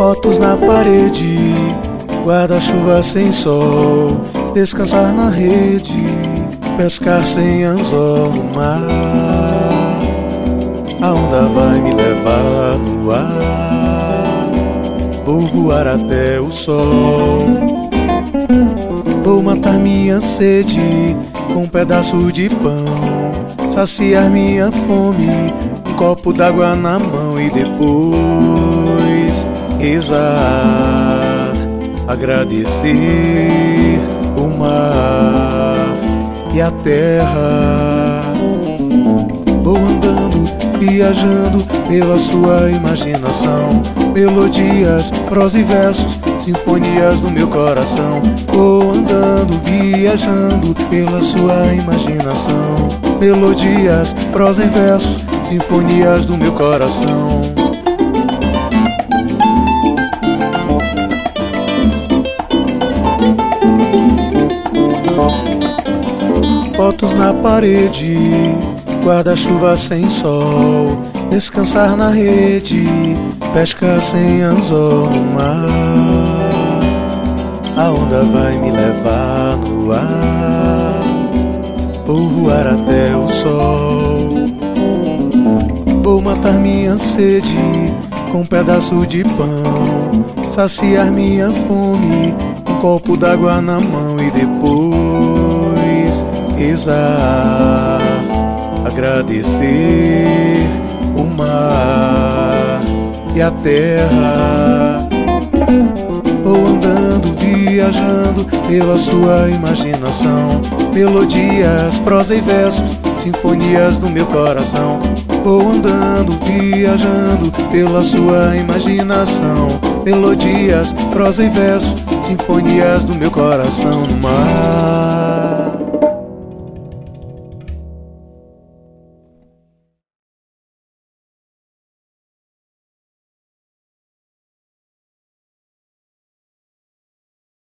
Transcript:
Fotos na parede, guarda-chuva sem sol, descansar na rede, pescar sem anzol no mar. A onda vai me levar no ar, vou voar até o sol. Vou matar minha sede com um pedaço de pão, saciar minha fome, um copo d'água na mão e depois rezar, agradecer o mar e a terra. Vou andando, viajando pela sua imaginação, melodias, prosa e versos, sinfonias do meu coração. Vou andando, viajando pela sua imaginação, melodias, prosa e versos, sinfonias do meu coração. Fotos na parede, guarda-chuva sem sol, descansar na rede, pesca sem anzol no mar. A onda vai me levar no ar, vou voar até o sol. Vou matar minha sede com um pedaço de pão, saciar minha fome, um copo d'água na mão e depois rezar, agradecer o mar e a terra. Vou andando, viajando pela sua imaginação, melodias, prosa e versos, sinfonias do meu coração. Vou andando, viajando pela sua imaginação, melodias, prosa e versos, sinfonias do meu coração no mar.